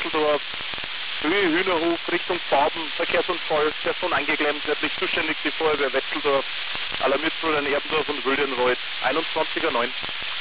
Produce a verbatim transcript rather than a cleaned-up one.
Wetzeldorf, Höhe Hühnerhof, Richtung Baden, Verkehrsunfall, Person angeklemmt, örtlich zuständig die Feuerwehr Wetzeldorf, alarmiert wurde in Erbendorf und Wildernwald, einundzwanzig Uhr neun.